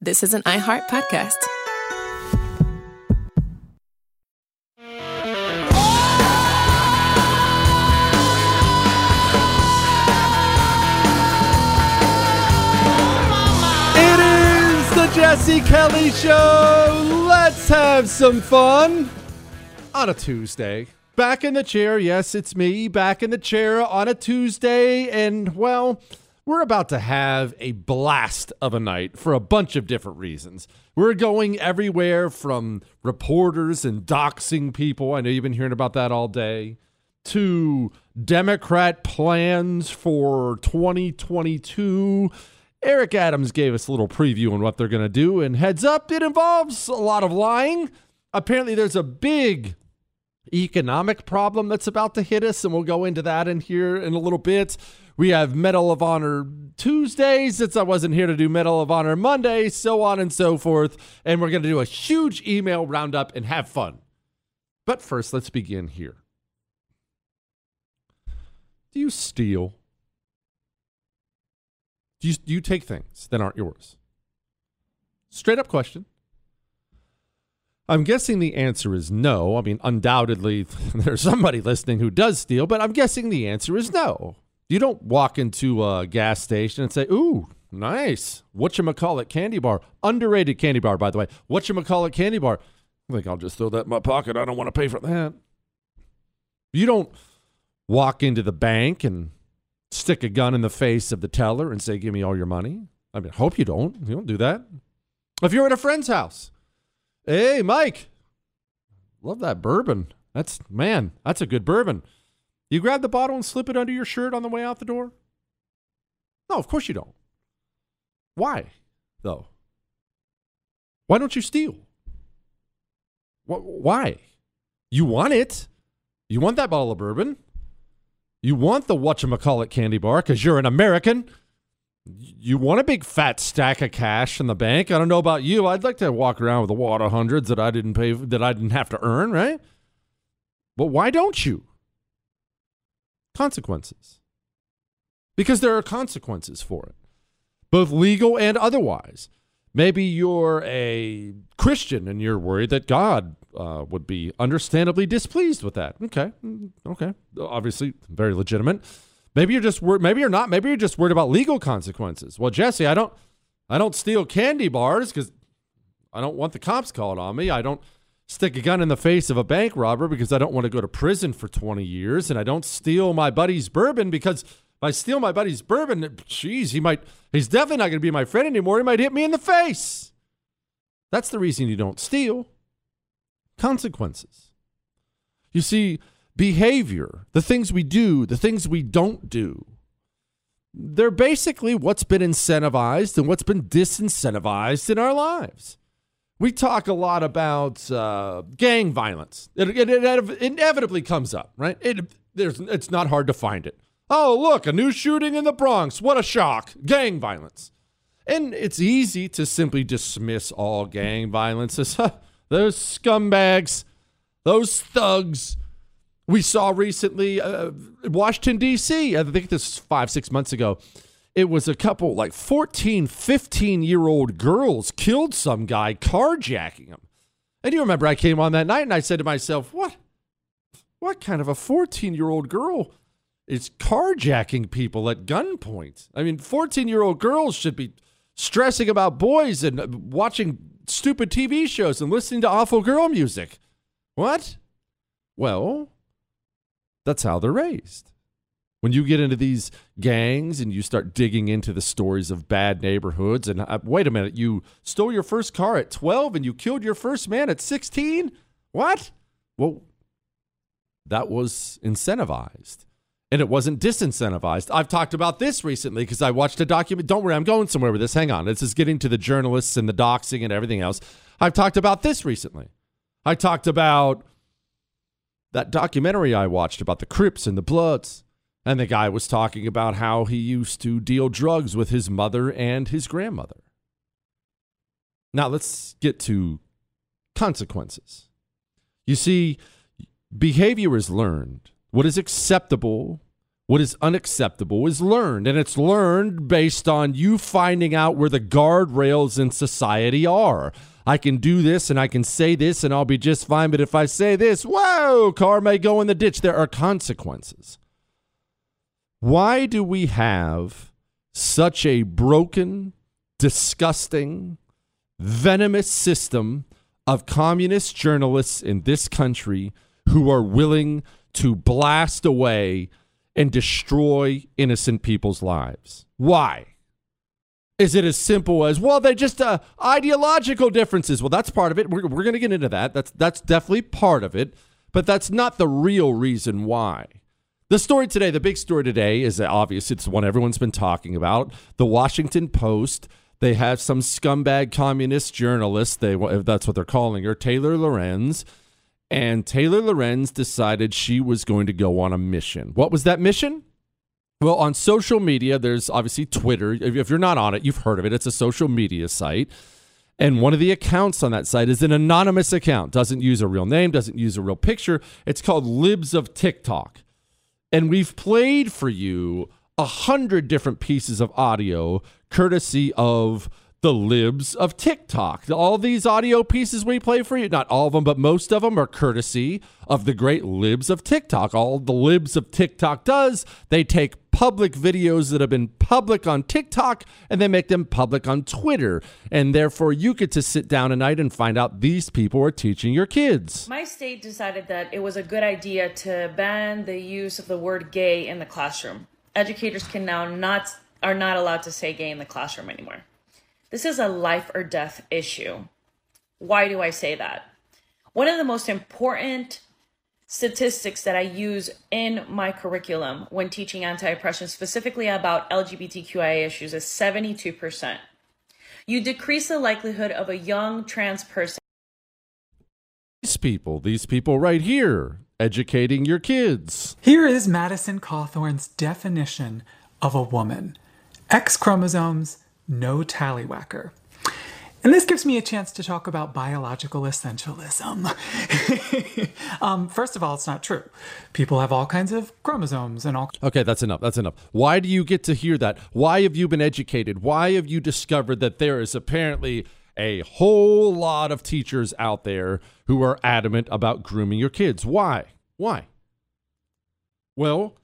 This is an iHeart podcast. It is the Jesse Kelly Show. Let's have some fun on a Tuesday. Back in the chair. Yes, it's me back in the chair on a Tuesday. And, well, we're about to have a blast of a night for a bunch of different reasons. We're going everywhere from reporters and doxing people. I know you've been hearing about that all day. To Democrat plans for 2022. Eric Adams gave us a little preview on what they're going to do. And heads up, it involves a lot of lying. Apparently, there's a big economic problem that's about to hit us, and we'll go into that in here in a little bit. We have Medal of Honor Tuesday, since I wasn't here to do Medal of Honor Monday, so on and so forth. And we're going to do a huge email roundup and have fun. But first, let's begin here. Do you steal? Do you take things that aren't yours? Straight up question. I'm guessing the answer is no. I mean, undoubtedly, there's somebody listening who does steal, but I'm guessing the answer is no. You don't walk into a gas station and say, ooh, nice. Whatchamacallit candy bar. Underrated candy bar, by the way. Whatchamacallit candy bar. I think I'll just throw that in my pocket. I don't want to pay for that. You don't walk into the bank and stick a gun in the face of the teller and say, give me all your money. I mean, I hope you don't. You don't do that. If you're at a friend's house, hey, Mike, love that bourbon. That's a good bourbon. You grab the bottle and slip it under your shirt on the way out the door? No, of course you don't. Why, though? Why don't you steal? Why? You want it. You want that bottle of bourbon. You want the whatchamacallit candy bar because you're an American. You want a big fat stack of cash in the bank. I don't know about you. I'd like to walk around with a wad of hundreds that I didn't have to earn, right? But why don't you? Consequences. Because there are consequences for it, both legal and otherwise. Maybe you're a Christian and you're worried that God would be understandably displeased with that. Okay. Obviously, very legitimate. Maybe you're just worried. Maybe you're not. Maybe you're just worried about legal consequences. Well, Jesse, I don't steal candy bars because I don't want the cops called on me. I don't stick a gun in the face of a bank robber because I don't want to go to prison for 20 years. And I don't steal my buddy's bourbon because if I steal my buddy's bourbon, he's definitely not going to be my friend anymore. He might hit me in the face. That's the reason you don't steal. Consequences. You see, behavior, the things we do, the things we don't do, they're basically what's been incentivized and what's been disincentivized in our lives. We talk a lot about gang violence. It inevitably comes up, right? It's not hard to find it. Oh, look, a new shooting in the Bronx. What a shock. Gang violence. And it's easy to simply dismiss all gang violence as those scumbags, those thugs. We saw recently Washington, D.C., I think this was 5-6 months ago. It was a couple, like 14, 15-year-old girls killed some guy carjacking him. And you remember I came on that night and I said to myself, what kind of a 14-year-old girl is carjacking people at gunpoint? I mean, 14-year-old girls should be stressing about boys and watching stupid TV shows and listening to awful girl music. What? Well, that's how they're raised. When you get into these gangs and you start digging into the stories of bad neighborhoods and wait a minute, you stole your first car at 12 and you killed your first man at 16? What? Well, that was incentivized and it wasn't disincentivized. I've talked about this recently because I watched a document. Don't worry, I'm going somewhere with this. Hang on. This is getting to the journalists and the doxing and everything else. I've talked about this recently. I talked about that documentary I watched about the Crips and the Bloods. And the guy was talking about how he used to deal drugs with his mother and his grandmother. Now let's get to consequences. You see, behavior is learned. What is acceptable, What is unacceptable is learned, and it's learned based on you finding out where the guardrails in society are. I can do this and I can say this and I'll be just fine, but if I say this, whoa, car may go in the ditch. There are consequences. Why do we have such a broken, disgusting, venomous system of communist journalists in this country who are willing to blast away and destroy innocent people's lives? Why? Is it as simple as, well, they're just ideological differences? Well, that's part of it. We're going to get into that. That's definitely part of it, but that's not the real reason why. The story today, the big story today is obvious. It's the one everyone's been talking about. The Washington Post, they have some scumbag communist journalist, that's what they're calling her, Taylor Lorenz. And Taylor Lorenz decided she was going to go on a mission. What was that mission? Well, on social media, there's obviously Twitter. If you're not on it, you've heard of it. It's a social media site. And one of the accounts on that site is an anonymous account. Doesn't use a real name, doesn't use a real picture. It's called Libs of TikTok. And we've played for you 100 different pieces of audio courtesy of the Libs of TikTok. All these audio pieces we play for you, not all of them, but most of them are courtesy of the great Libs of TikTok. All the Libs of TikTok does, they take public videos that have been public on TikTok and they make them public on Twitter. And therefore, you get to sit down tonight and find out these people are teaching your kids. My state decided that it was a good idea to ban the use of the word gay in the classroom. Educators are not allowed to say gay in the classroom anymore. This is a life or death issue. Why do I say that? One of the most important statistics that I use in my curriculum when teaching anti-oppression, specifically about LGBTQIA issues, is 72%. You decrease the likelihood of a young trans person. These people right here, educating your kids. Here is Madison Cawthorn's definition of a woman. X chromosomes, no tallywhacker. And this gives me a chance to talk about biological essentialism. First of all, it's not true. People have all kinds of chromosomes and all. Okay, that's enough. Why do you get to hear that? Why have you been educated? Why have you discovered that there is apparently a whole lot of teachers out there who are adamant about grooming your kids? Why? Well,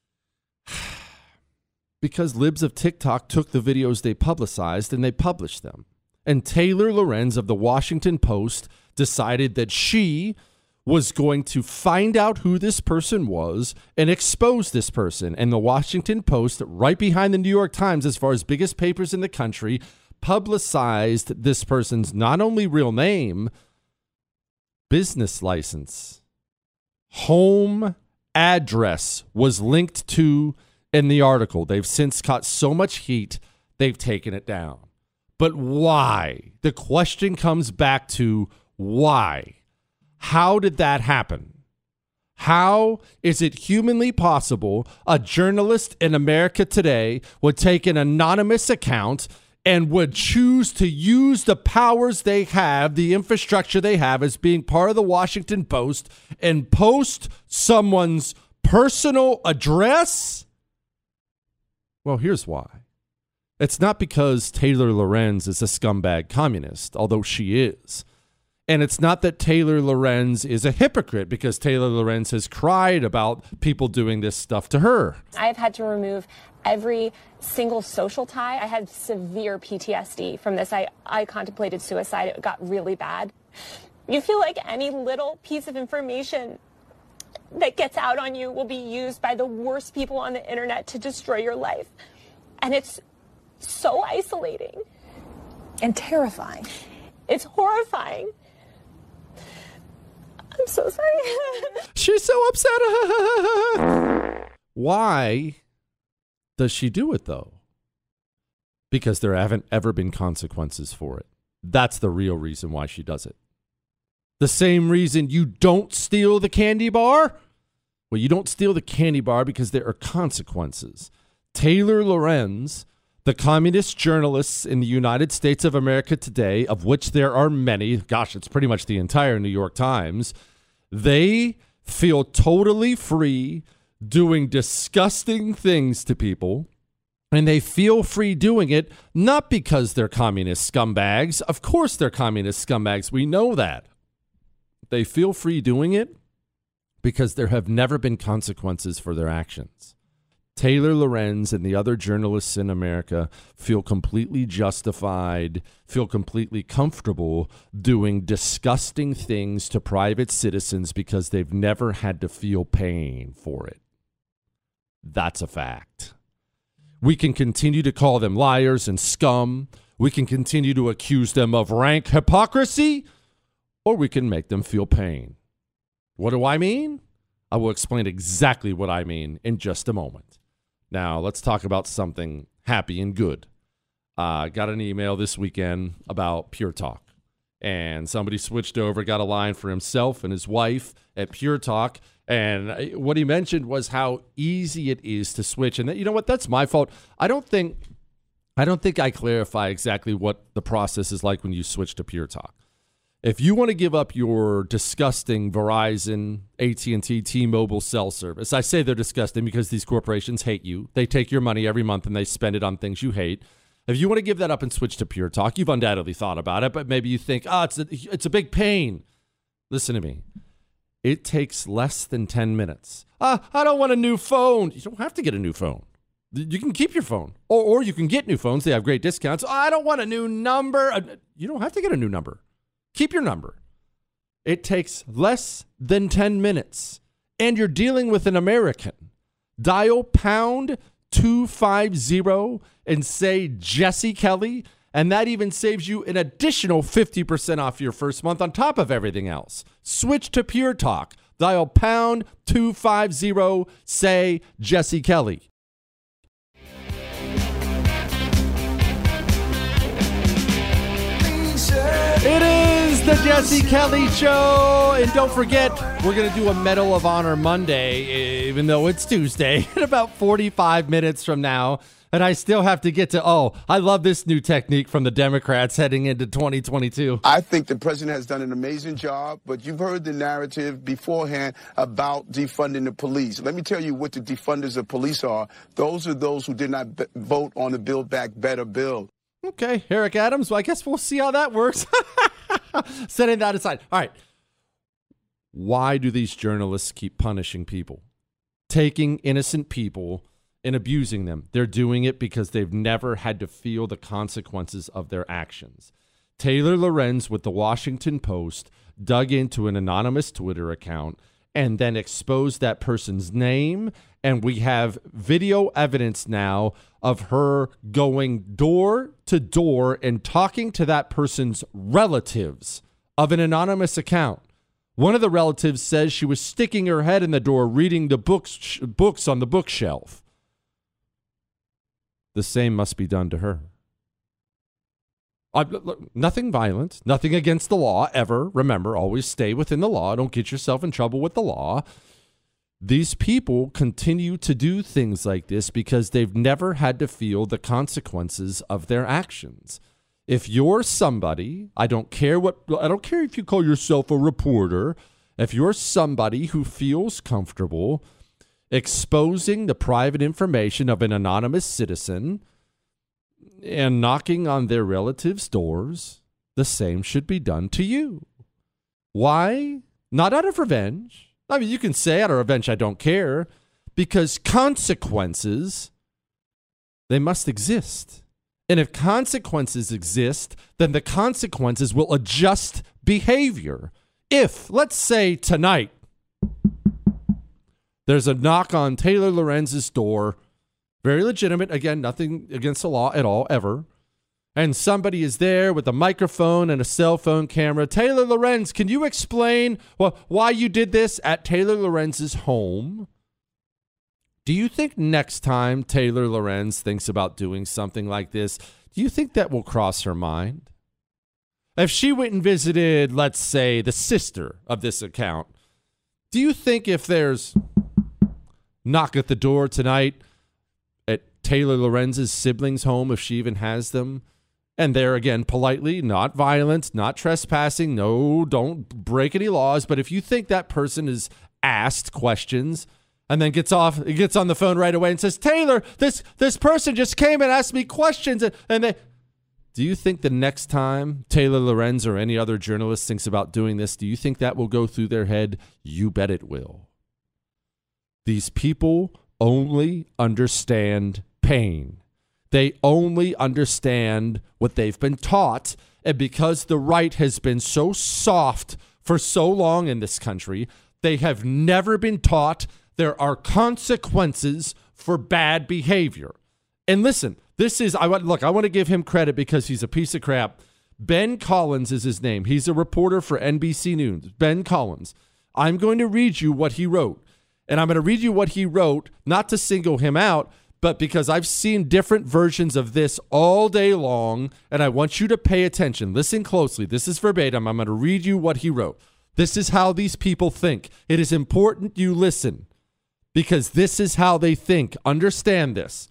because Libs of TikTok took the videos they publicized and they published them. And Taylor Lorenz of the Washington Post decided that she was going to find out who this person was and expose this person. And the Washington Post, right behind the New York Times as far as biggest papers in the country, publicized this person's not only real name, business license, home address was linked to in the article. They've since caught so much heat, they've taken it down. But why? The question comes back to why? How did that happen? How is it humanly possible a journalist in America today would take an anonymous account and would choose to use the powers they have, the infrastructure they have as being part of the Washington Post, and post someone's personal address? Well, here's why. It's not because Taylor Lorenz is a scumbag communist, although she is. And it's not that Taylor Lorenz is a hypocrite, because Taylor Lorenz has cried about people doing this stuff to her. I've had to remove every single social tie. I had severe PTSD from this. I contemplated suicide. It got really bad. You feel like any little piece of information that gets out on you will be used by the worst people on the internet to destroy your life. And it's so isolating. And terrifying. It's horrifying. I'm so sorry. She's so upset. Why does she do it, though? Because there haven't ever been consequences for it. That's the real reason why she does it. The same reason you don't steal the candy bar? Well, you don't steal the candy bar because there are consequences. Taylor Lorenz, the communist journalists in the United States of America today, of which there are many, gosh, it's pretty much the entire New York Times, they feel totally free doing disgusting things to people, and they feel free doing it, not because they're communist scumbags. Of course they're communist scumbags. We know that. They feel free doing it because there have never been consequences for their actions. Taylor Lorenz and the other journalists in America feel completely justified, feel completely comfortable doing disgusting things to private citizens because they've never had to feel pain for it. That's a fact. We can continue to call them liars and scum. We can continue to accuse them of rank hypocrisy, or we can make them feel pain. What do I mean? I will explain exactly what I mean in just a moment. Now, let's talk about something happy and good. Got an email this weekend about Pure Talk. And somebody switched over, got a line for himself and his wife at Pure Talk. And what he mentioned was how easy it is to switch. And you know what? That's my fault. I don't think I clarify exactly what the process is like when you switch to Pure Talk. If you want to give up your disgusting Verizon, AT&T, T-Mobile cell service, I say they're disgusting because these corporations hate you. They take your money every month and they spend it on things you hate. If you want to give that up and switch to Pure Talk, you've undoubtedly thought about it, but maybe you think, it's a big pain. Listen to me. It takes less than 10 minutes. I don't want a new phone. You don't have to get a new phone. You can keep your phone, or you can get new phones. They have great discounts. I don't want a new number. You don't have to get a new number. Keep your number. It takes less than 10 minutes, and you're dealing with an American. Dial pound 250 and say Jesse Kelly, and that even saves you an additional 50% off your first month on top of everything else. Switch to Pure Talk. Dial pound 250, say Jesse Kelly. It is the Jesse Kelly Show, and don't forget, we're going to do a Medal of Honor Monday, even though it's Tuesday, in about 45 minutes from now, and I still have to get to, I love this new technique from the Democrats heading into 2022. I think the president has done an amazing job, but you've heard the narrative beforehand about defunding the police. Let me tell you what the defunders of police are. Those are those who did not vote on the Build Back Better bill. Okay, Eric Adams. Well, I guess we'll see how that works. Setting that aside. All right. Why do these journalists keep punishing people? Taking innocent people and abusing them. They're doing it because they've never had to feel the consequences of their actions. Taylor Lorenz with the Washington Post dug into an anonymous Twitter account and then exposed that person's name. And we have video evidence now of her going door to door and talking to that person's relatives of an anonymous account. One of the relatives says she was sticking her head in the door reading the books on the bookshelf. The same must be done to her. Nothing violent, nothing against the law ever. Remember, always stay within the law. Don't get yourself in trouble with the law. These people continue to do things like this because they've never had to feel the consequences of their actions. If you're somebody, I don't care if you call yourself a reporter, if you're somebody who feels comfortable exposing the private information of an anonymous citizen and knocking on their relatives' doors, the same should be done to you. Why? Not out of revenge. I mean, you can say out of revenge, I don't care, because consequences, they must exist. And if consequences exist, then the consequences will adjust behavior. If, let's say tonight, there's a knock on Taylor Lorenz's door, very legitimate, again, nothing against the law at all, ever, and somebody is there with a microphone and a cell phone camera. Taylor Lorenz, can you explain why you did this at Taylor Lorenz's home? Do you think next time Taylor Lorenz thinks about doing something like this, do you think that will cross her mind? If she went and visited, let's say, the sister of this account, do you think if there's knock at the door tonight at Taylor Lorenz's siblings' home, if she even has them, and they're, again, politely, not violent, not trespassing, no, don't break any laws, but if you think that person is asked questions, And then gets on the phone right away and says, Taylor, this person just came and asked me questions. And they... Do you think the next time Taylor Lorenz or any other journalist thinks about doing this, do you think that will go through their head? You bet it will. These people only understand pain. They only understand what they've been taught. And because the right has been so soft for so long in this country, they have never been taught there are consequences for bad behavior. And listen, I want to give him credit because he's a piece of crap. Ben Collins is his name. He's a reporter for NBC News. Ben Collins. I'm going to read you what he wrote. And I'm going to read you what he wrote, not to single him out, but because I've seen different versions of this all day long, and I want you to pay attention. Listen closely. This is verbatim. I'm going to read you what he wrote. This is how these people think. It is important you listen because this is how they think. Understand this.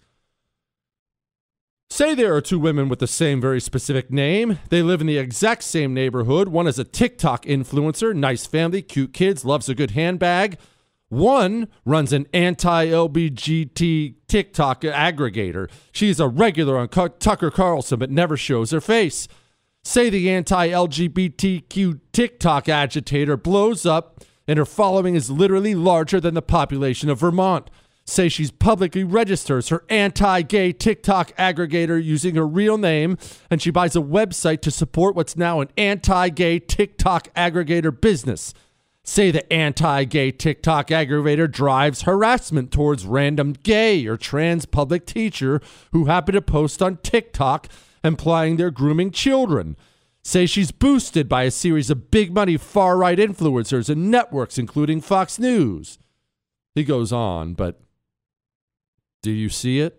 Say there are two women with the same very specific name. They live in the exact same neighborhood. One is a TikTok influencer, nice family, cute kids, loves a good handbag. One runs an anti-LGBT TikTok aggregator. She's a regular on Tucker Carlson, but never shows her face. Say the anti-LGBTQ TikTok agitator blows up and her following is literally larger than the population of Vermont. Say she's publicly registers her anti-gay TikTok aggregator using her real name, and she buys a website to support what's now an anti-gay TikTok aggregator business. Say the anti-gay TikTok aggregator drives harassment towards random gay or trans public teacher who happen to post on TikTok implying they're grooming children. Say she's boosted by a series of big money far-right influencers and networks, including Fox News. He goes on, but do you see it?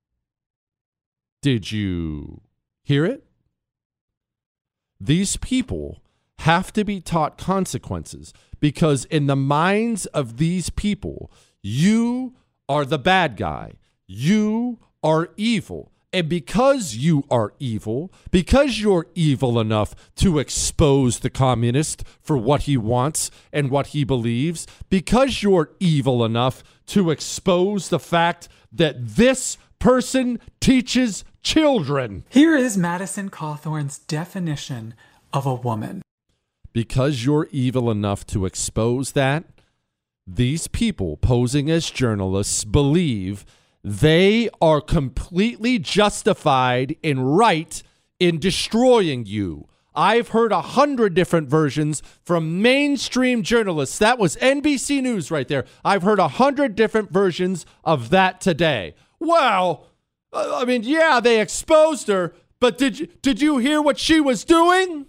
Did you hear it? These people have to be taught consequences because in the minds of these people, you are the bad guy. You are evil. And because you are evil, because you're evil enough to expose the communist for what he wants and what he believes, because you're evil enough to expose the fact that this person teaches children. Here is Madison Cawthorn's definition of a woman. Because you're evil enough to expose that, these people posing as journalists believe they are completely justified and right in destroying you. I've heard 100 different versions from mainstream journalists. That was NBC News right there. I've heard 100 different versions of that today. Well, I mean, yeah, they exposed her, but did you hear what she was doing?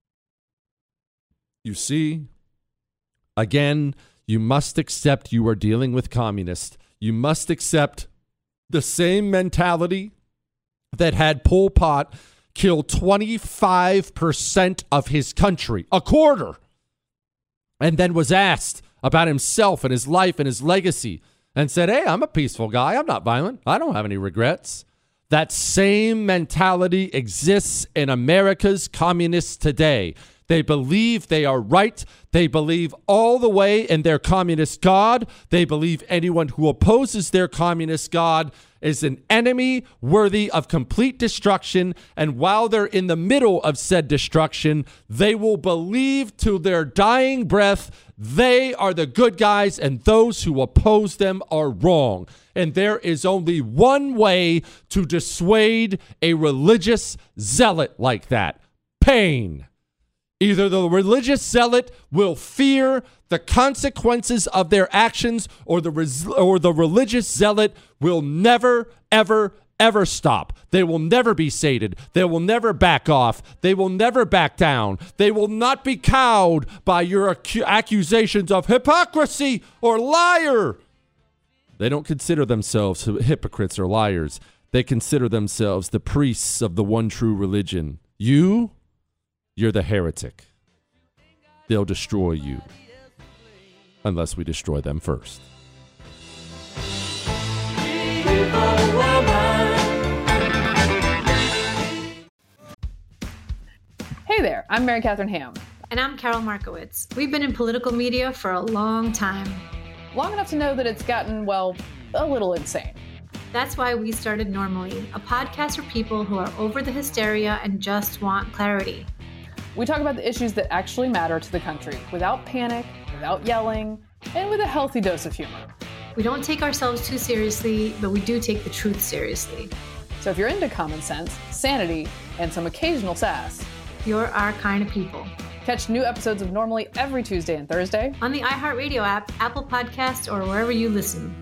You see, again, you must accept you are dealing with communists. You must accept the same mentality that had Pol Pot kill 25% of his country, a quarter, and then was asked about himself and his life and his legacy and said, hey, I'm a peaceful guy. I'm not violent. I don't have any regrets. That same mentality exists in America's communists today. They believe they are right. They believe all the way in their communist God. They believe anyone who opposes their communist God is an enemy worthy of complete destruction. And while they're in the middle of said destruction, they will believe to their dying breath they are the good guys and those who oppose them are wrong. And there is only one way to dissuade a religious zealot like that: pain. Either the religious zealot will fear the consequences of their actions, or the religious zealot will never, ever, ever stop. They will never be sated. They will never back off. They will never back down. They will not be cowed by your accusations of hypocrisy or liar. They don't consider themselves hypocrites or liars. They consider themselves the priests of the one true religion. You're the heretic. They'll destroy you unless we destroy them first. Hey there, I'm Mary Catherine Ham. And I'm Carol Markowitz. We've been in political media for a long time. long enough to know that it's gotten, well, a little insane. That's why we started Normally, a podcast for people who are over the hysteria and just want clarity. We talk about the issues that actually matter to the country without panic, without yelling, and with a healthy dose of humor. We don't take ourselves too seriously, but we do take the truth seriously. So if you're into common sense, sanity, and some occasional sass, you're our kind of people. Catch new episodes of Normally every Tuesday and Thursday on the iHeartRadio app, Apple Podcasts, or wherever you listen.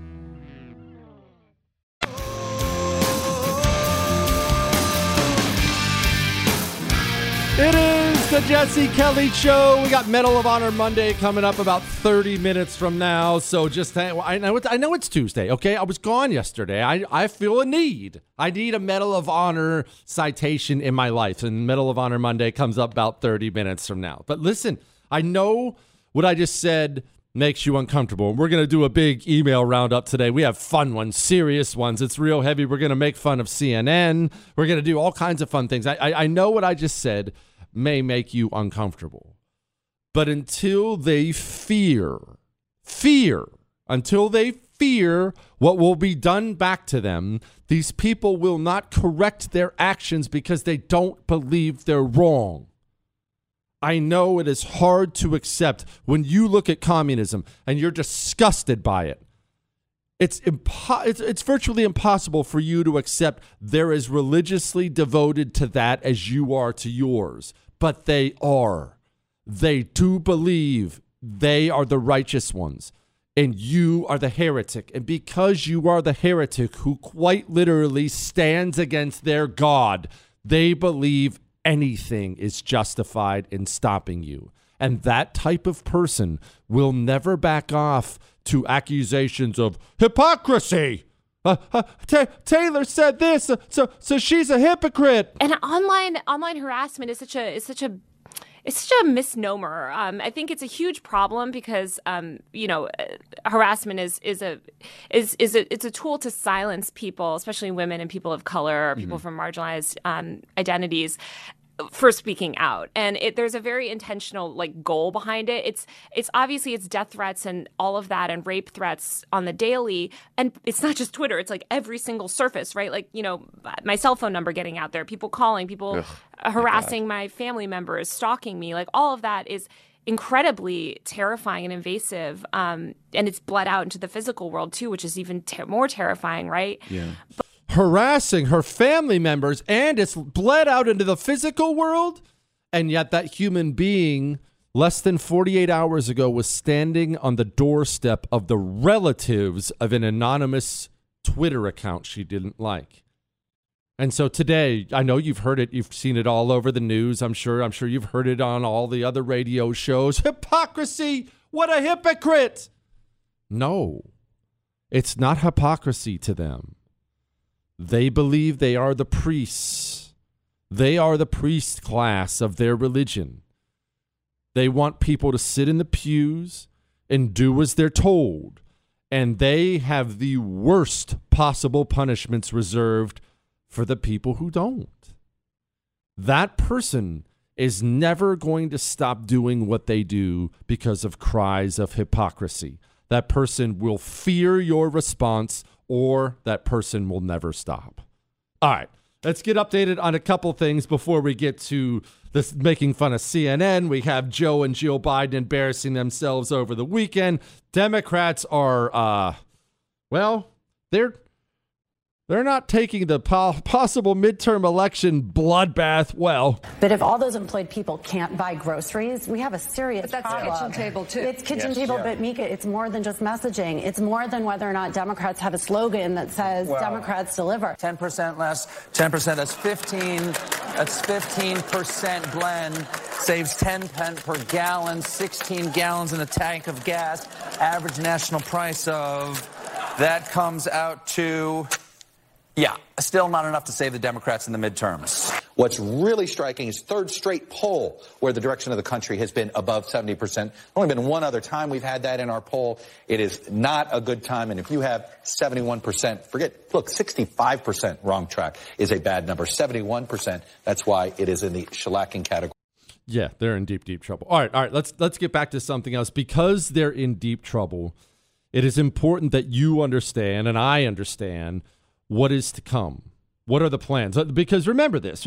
It is the Jesse Kelly Show. We got Medal of Honor Monday coming up about 30 minutes from now. So just I know it's Tuesday. Okay, I was gone yesterday. I feel a need. I need a Medal of Honor citation in my life, and Medal of Honor Monday comes up about 30 minutes from now. But listen, I know what I just said makes you uncomfortable. We're going to do a big email roundup today. We have fun ones, serious ones. It's real heavy. We're going to make fun of CNN. We're going to do all kinds of fun things. I know what I just said may make you uncomfortable. But until they fear what will be done back to them, these people will not correct their actions because they don't believe they're wrong. I know it is hard to accept when you look at communism and you're disgusted by it. It's virtually impossible for you to accept they're as religiously devoted to that as you are to yours. But they are. They do believe they are the righteous ones. And you are the heretic. And because you are the heretic who quite literally stands against their God, they believe anything is justified in stopping you. And that type of person will never back off to accusations of hypocrisy. Taylor said this, so she's a hypocrite. And online harassment is such a misnomer. I think it's a huge problem because harassment is a tool to silence people, especially women and people of color, or people from marginalized identities, for speaking out. And there's a very intentional goal behind it. It's obviously it's death threats and all of that and rape threats on the daily. And it's not just Twitter. It's every single surface, right? My cell phone number getting out there, people calling, people harassing my family members, stalking me. All of that is incredibly terrifying and invasive. And it's bled out into the physical world too, which is even more terrifying, right? Yeah. Harassing her family members, and it's bled out into the physical world. And yet that human being less than 48 hours ago was standing on the doorstep of the relatives of an anonymous Twitter account she didn't like. And so today, I know you've heard it. You've seen it all over the news. I'm sure you've heard it on all the other radio shows. Hypocrisy. What a hypocrite. No, it's not hypocrisy to them. They believe they are the priests. They are the priest class of their religion. They want people to sit in the pews and do as they're told. And they have the worst possible punishments reserved for the people who don't. That person is never going to stop doing what they do because of cries of hypocrisy. That person will fear your response, or that person will never stop. All right, let's get updated on a couple things before we get to this making fun of CNN. We have Joe and Jill Biden embarrassing themselves over the weekend. Democrats are, they're not taking the possible midterm election bloodbath well. But if all those employed people can't buy groceries, we have a serious problem. That's kitchen table, too. It's kitchen table, but Mika, it's more than just messaging. It's more than whether or not Democrats have a slogan that says Democrats deliver. 10% less, 10%, that's 15% blend, saves 10 pence per gallon, 16 gallons in a tank of gas, average national price of, that comes out to... Yeah, still not enough to save the Democrats in the midterms. What's really striking is third straight poll where the direction of the country has been above 70%. Only been one other time we've had that in our poll. It is not a good time. And if you have 71%, 65% wrong track is a bad number. 71%, that's why it is in the shellacking category. Yeah, they're in deep, deep trouble. All right, let's get back to something else. Because they're in deep trouble, It is important that you understand and I understand what is to come. What are the plans? Because remember this.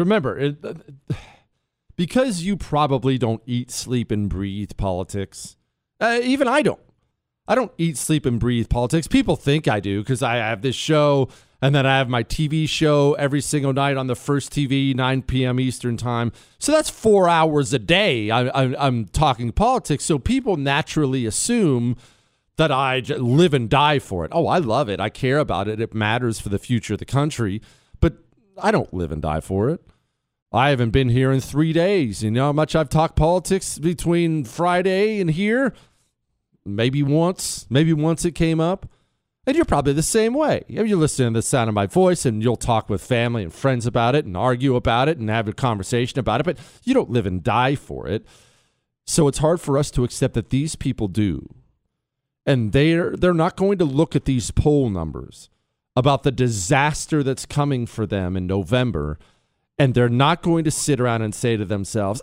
Because you probably don't eat, sleep, and breathe politics. Even I don't. I don't eat, sleep, and breathe politics. People think I do because I have this show and then I have my TV show every single night on the First TV, 9 p.m. Eastern time. So that's 4 hours a day. I'm talking politics. So people naturally assume that I live and die for it. Oh, I love it. I care about it. It matters for the future of the country. But I don't live and die for it. I haven't been here in 3 days. You know how much I've talked politics between Friday and here? Maybe once it came up. And you're probably the same way. You're listening to the sound of my voice and you'll talk with family and friends about it and argue about it and have a conversation about it, but you don't live and die for it. So it's hard for us to accept that these people do. And they're not going to look at these poll numbers about the disaster that's coming for them in November, and they're not going to sit around and say to themselves,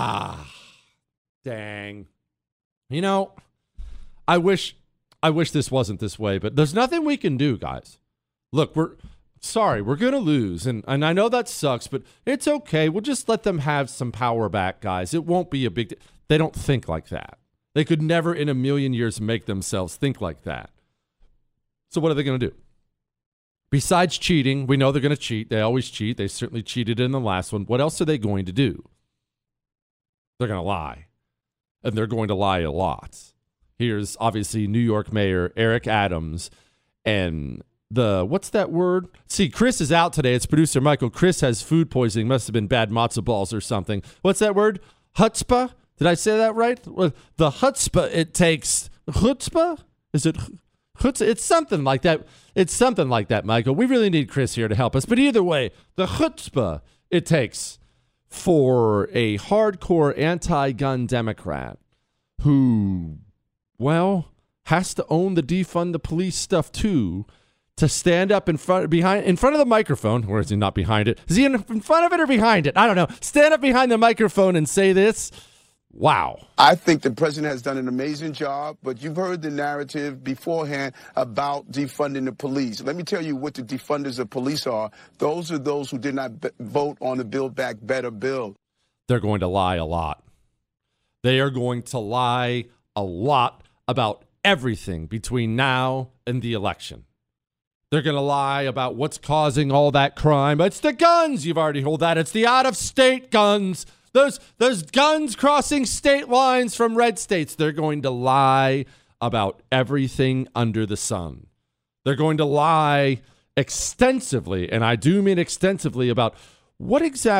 dang. You know, I wish this wasn't this way, but there's nothing we can do, guys. Look, we're going to lose, and I know that sucks, but it's okay. We'll just let them have some power back, guys. It won't be a big They don't think like that. They could never in a million years make themselves think like that. So what are they going to do? Besides cheating, we know they're going to cheat. They always cheat. They certainly cheated in the last one. What else are they going to do? They're going to lie, and they're going to lie a lot. Here's obviously New York Mayor Eric Adams and what's that word? See, Chris is out today. It's producer Michael. Chris has food poisoning. Must have been bad matzo balls or something. What's that word? Chutzpah? Did I say that right? The chutzpah it takes. Chutzpah? Is it chutzpah? It's something like that. It's something like that, Michael. We really need Chris here to help us. But either way, the chutzpah it takes for a hardcore anti-gun Democrat who, well, has to own the defund the police stuff too, to stand up in front of the microphone. Or is he not behind it? Is he in front of it or behind it? I don't know. Stand up behind the microphone and say this. Wow. I think the president has done an amazing job, but you've heard the narrative beforehand about defunding the police. Let me tell you what the defunders of police are. Those are those who did not vote on the Build Back Better bill. They're going to lie a lot. They are going to lie a lot about everything between now and the election. They're going to lie about what's causing all that crime. It's the guns. You've already heard that. It's the out-of-state guns. Those guns crossing state lines from red states. They're going to lie about everything under the sun. They're going to lie extensively, and I do mean extensively, about what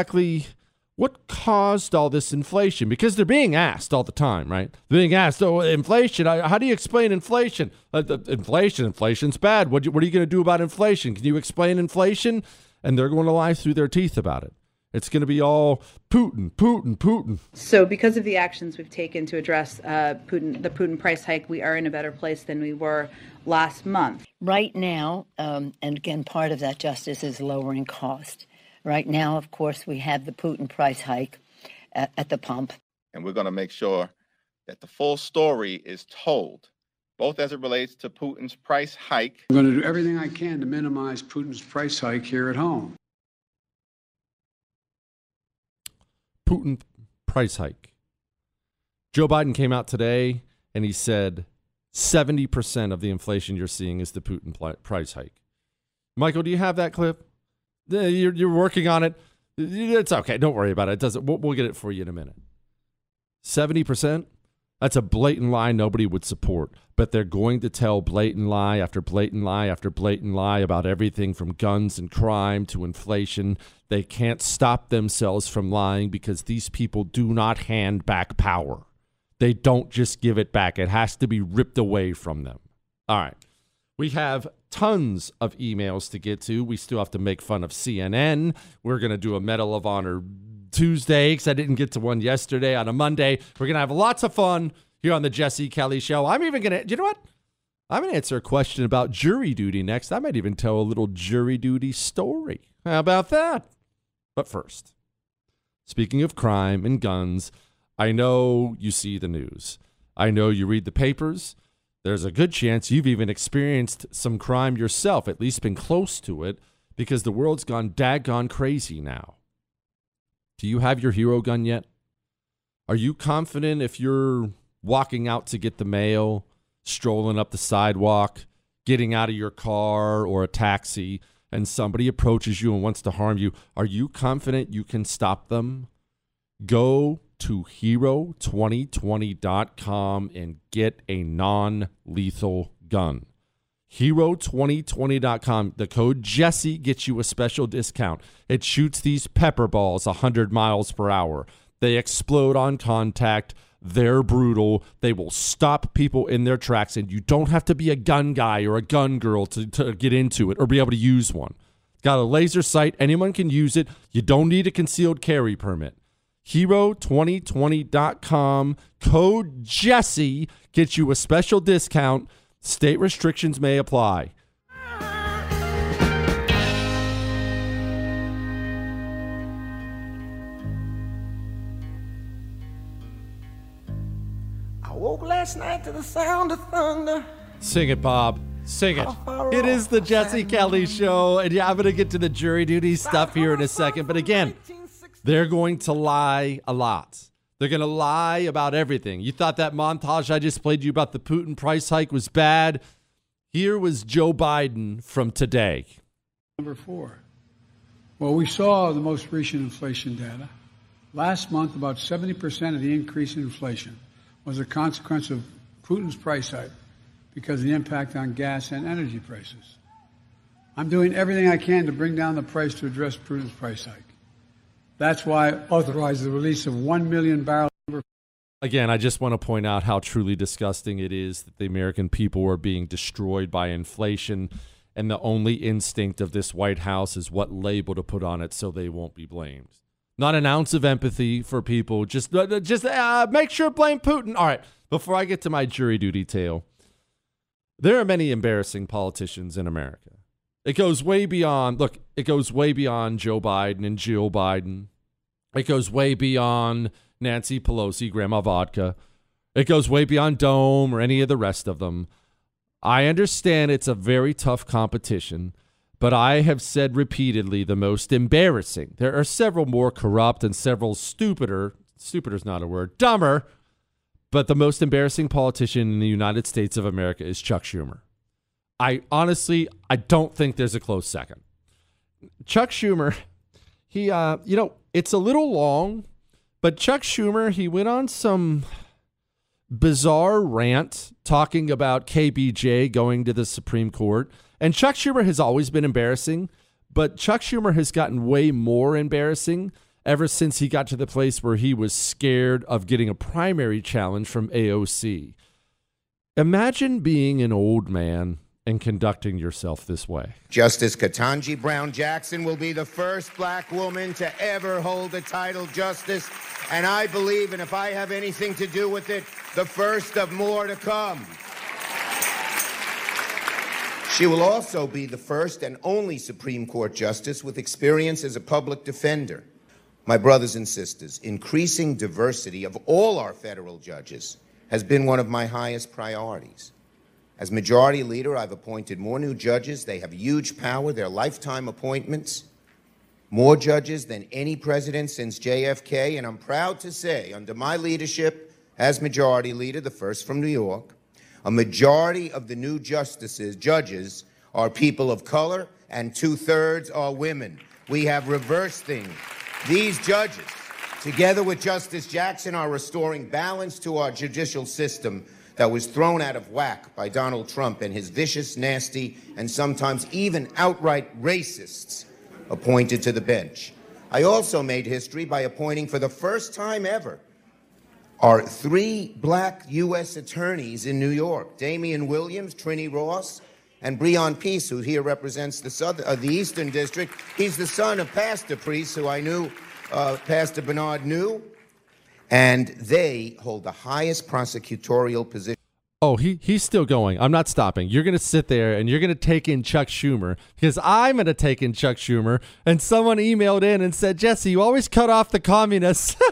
caused all this inflation? Because they're being asked all the time, right? They're being asked, inflation, how do you explain inflation? Inflation's bad. What are you going to do about inflation? Can you explain inflation? And they're going to lie through their teeth about it. It's going to be all Putin. So because of the actions we've taken to address the Putin price hike, we are in a better place than we were last month. Right now, and again, part of that justice is lowering cost. Right now, of course, we have the Putin price hike at the pump. And we're going to make sure that the full story is told, both as it relates to Putin's price hike. I'm going to do everything I can to minimize Putin's price hike here at home. Putin price hike. Joe Biden came out today and he said 70% of the inflation you're seeing is the Putin price hike. Michael, do you have that clip? You're working on it. It's okay. Don't worry about it. It doesn't. We'll get it for you in a minute. 70%? That's a blatant lie nobody would support. But they're going to tell blatant lie after blatant lie after blatant lie about everything from guns and crime to inflation. They can't stop themselves from lying because these people do not hand back power. They don't just give it back. It has to be ripped away from them. All right. We have tons of emails to get to. We still have to make fun of CNN. We're going to do a Medal of Honor Tuesday because I didn't get to one yesterday on a Monday. We're going to have lots of fun here on the Jesse Kelly Show. I'm even going to, you know what? I'm going to answer a question about jury duty next. I might even tell a little jury duty story. How about that? But first, speaking of crime and guns, I know you see the news. I know you read the papers. There's a good chance you've even experienced some crime yourself, at least been close to it, because the world's gone daggone crazy now. Do you have your hero gun yet? Are you confident if you're walking out to get the mail, strolling up the sidewalk, getting out of your car or a taxi, and somebody approaches you and wants to harm you, are you confident you can stop them? Go to hero2020.com and get a non-lethal gun. Hero2020.com. The code Jesse gets you a special discount. It shoots these pepper balls 100 miles per hour. They explode on contact. They're brutal. They will stop people in their tracks, and you don't have to be a gun guy or a gun girl to get into it or be able to use one. Got a laser sight. Anyone can use it. You don't need a concealed carry permit. Hero2020.com. Code Jesse gets you a special discount. State restrictions may apply. I woke last night to the sound of thunder. Sing it, Bob. Sing it. It is the Jesse Kelly Show, and yeah, I'm going to get to the jury duty stuff here in a second. But again, they're going to lie a lot. They're going to lie about everything. You thought that montage I just played you about the Putin price hike was bad? Here was Joe Biden from today. Number 4. Well, we saw the most recent inflation data. Last month, about 70% of the increase in inflation was a consequence of Putin's price hike because of the impact on gas and energy prices. I'm doing everything I can to bring down the price to address Putin's price hike. That's why I authorized the release of 1 million barrels. Again, I just want to point out how truly disgusting it is that the American people are being destroyed by inflation, and the only instinct of this White House is what label to put on it so they won't be blamed. Not an ounce of empathy for people. Just make sure blame Putin. All right, before I get to my jury duty tale, there are many embarrassing politicians in America. It goes way beyond, it goes way beyond Joe Biden and Jill Biden. It goes way beyond Nancy Pelosi, Grandma Vodka. It goes way beyond Dome or any of the rest of them. I understand it's a very tough competition, but I have said repeatedly the most embarrassing. There are several more corrupt and several stupider is not a word, dumber, but the most embarrassing politician in the United States of America is Chuck Schumer. I don't think there's a close second. Chuck Schumer, he, it's a little long, but Chuck Schumer, he went on some bizarre rant talking about KBJ going to the Supreme Court. And Chuck Schumer has always been embarrassing, but Chuck Schumer has gotten way more embarrassing ever since he got to the place where he was scared of getting a primary challenge from AOC. Imagine being an old man and conducting yourself this way. Justice Ketanji Brown Jackson will be the first black woman to ever hold a title justice, and I believe, and if I have anything to do with it, the first of more to come. She will also be the first and only Supreme Court justice with experience as a public defender. My brothers and sisters, increasing diversity of all our federal judges has been one of my highest priorities. As majority leader, I've appointed more new judges. They have huge power. They're lifetime appointments. More judges than any president since JFK. And I'm proud to say, under my leadership as majority leader, the first from New York, a majority of the new judges are people of color, and 2/3 are women. We have reversed things. These judges, together with Justice Jackson, are restoring balance to our judicial system that was thrown out of whack by Donald Trump and his vicious, nasty, and sometimes even outright racists appointed to the bench. I also made history by appointing for the first time ever our 3 black U.S. attorneys in New York, Damian Williams, Trini Ross, and Breon Peace, who here represents the Eastern District. He's the son of Pastor Peace, who I knew, Pastor Bernard knew. And they hold the highest prosecutorial position. Oh, he's still going. I'm not stopping. You're going to sit there and you're going to take in Chuck Schumer because I'm going to take in Chuck Schumer. And someone emailed in and said, Jesse, you always cut off the communists.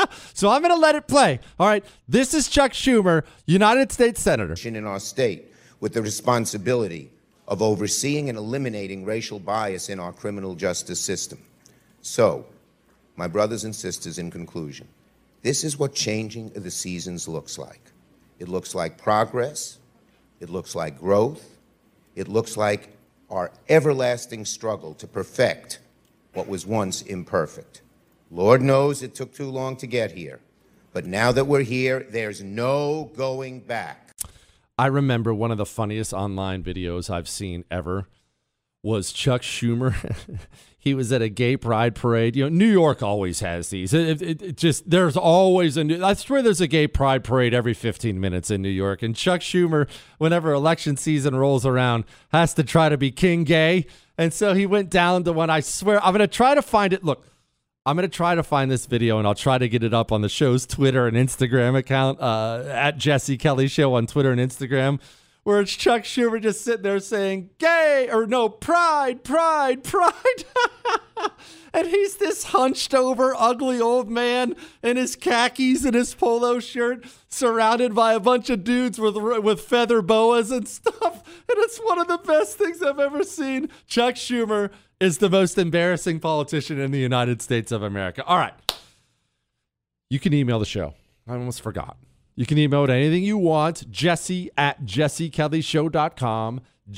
So I'm going to let it play. All right. This is Chuck Schumer, United States Senator. In our state with the responsibility of overseeing and eliminating racial bias in our criminal justice system. So, my brothers and sisters, in conclusion, this is what changing the seasons looks like. It looks like progress. It looks like growth. It looks like our everlasting struggle to perfect what was once imperfect. Lord knows it took too long to get here. But now that we're here, there's no going back. I remember one of the funniest online videos I've seen ever was Chuck Schumer. He was at a gay pride parade. You know, New York always has these. It just, there's always I swear there's a gay pride parade every 15 minutes in New York. And Chuck Schumer, whenever election season rolls around, has to try to be king gay. And so he went down to one. I swear, I'm going to try to find it. Look, I'm going to try to find this video, and I'll try to get it up on the show's Twitter and Instagram account, at Jesse Kelly Show on Twitter and Instagram, where it's Chuck Schumer just sitting there saying, gay, or no, pride, pride, pride. And he's this hunched over, ugly old man in his khakis and his polo shirt, surrounded by a bunch of dudes with feather boas and stuff. And it's one of the best things I've ever seen. Chuck Schumer is the most embarrassing politician in the United States of America. All right. You can email the show. I almost forgot. You can email it anything you want. Jesse@jessekellyshow.com.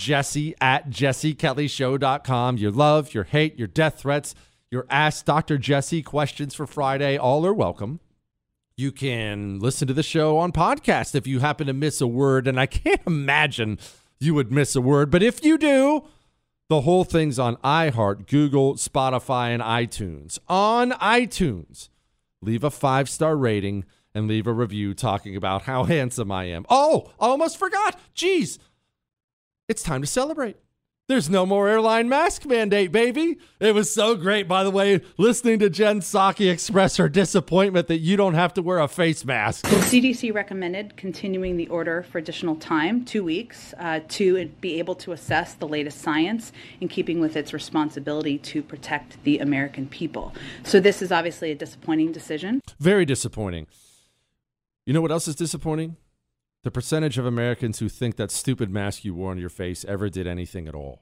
Jesse@jessekellyshow.com. Your love, your hate, your death threats, your Ask Dr. Jesse questions for Friday, all are welcome. You can listen to the show on podcast if you happen to miss a word, and I can't imagine you would miss a word, but if you do, the whole thing's on iHeart, Google, Spotify, and iTunes. On iTunes, leave a 5-star rating and leave a review talking about how handsome I am. Oh, I almost forgot. Jeez, it's time to celebrate. There's no more airline mask mandate, baby. It was so great, by the way, listening to Jen Psaki express her disappointment that you don't have to wear a face mask. The CDC recommended continuing the order for additional time, 2 weeks, to be able to assess the latest science in keeping with its responsibility to protect the American people. So this is obviously a disappointing decision. Very disappointing. You know what else is disappointing? The percentage of Americans who think that stupid mask you wore on your face ever did anything at all.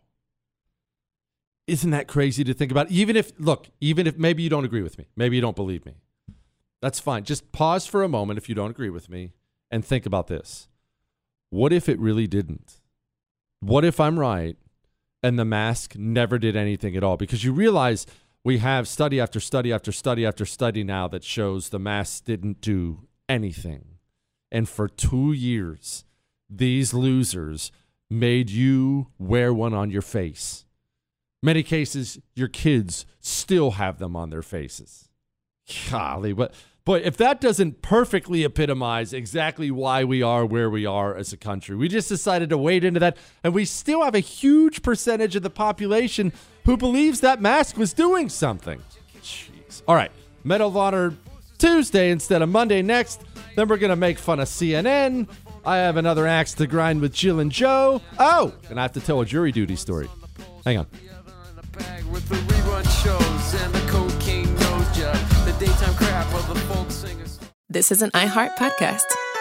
Isn't that crazy to think about? Even if maybe you don't agree with me, maybe you don't believe me, that's fine. Just pause for a moment if you don't agree with me and think about this. What if it really didn't? What if I'm right and the mask never did anything at all? Because you realize we have study after study after study after study now that shows the mask didn't do anything. And for 2 years, these losers made you wear one on your face. Many cases, your kids still have them on their faces. Golly, but if that doesn't perfectly epitomize exactly why we are where we are as a country, we just decided to wade into that, and we still have a huge percentage of the population who believes that mask was doing something. Jeez. All right, Medal of Honor Tuesday instead of Monday next. Then we're going to make fun of CNN. I have another axe to grind with Jill and Joe. Oh, and I have to tell a jury duty story. Hang on. With the rerun shows and the cocaine nose job, the daytime crap of the folk singers. This is an iHeart podcast.